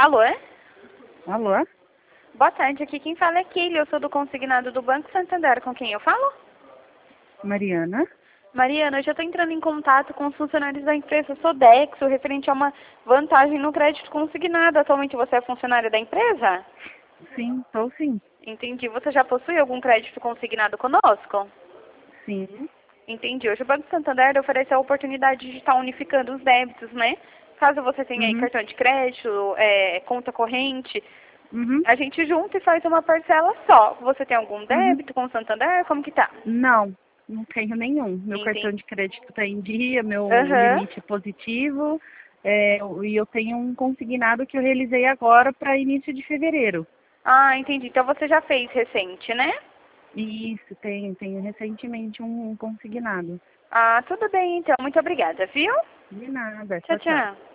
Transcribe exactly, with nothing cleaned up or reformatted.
Alô? Alô? Boa tarde, aqui quem fala é Keila, eu sou do consignado do Banco Santander, com quem eu falo? Mariana? Mariana, eu já estou entrando em contato com os funcionários da empresa Sodexo, referente a uma vantagem no crédito consignado. Atualmente você é funcionária da empresa? Sim, sou sim. Entendi. Você já possui algum crédito consignado conosco? Sim. Entendi. Hoje o Banco Santander oferece a oportunidade de estar unificando os débitos, né? Caso você tenha aí Uhum. cartão de crédito, é, conta corrente, Uhum. a gente junta e faz uma parcela só. Você tem algum Uhum. débito com o Santander? Como que tá? Não, não tenho nenhum. Meu cartão Entendi. de crédito está em dia, meu Aham. limite é positivo, é, e eu tenho um consignado que eu realizei agora para início de fevereiro. Ah, entendi. Então você já fez recente, né? Isso, tenho, tenho recentemente um consignado. Ah, tudo bem então. Muito obrigada, viu? De nada, Tchau, tchau, tchau. tchau.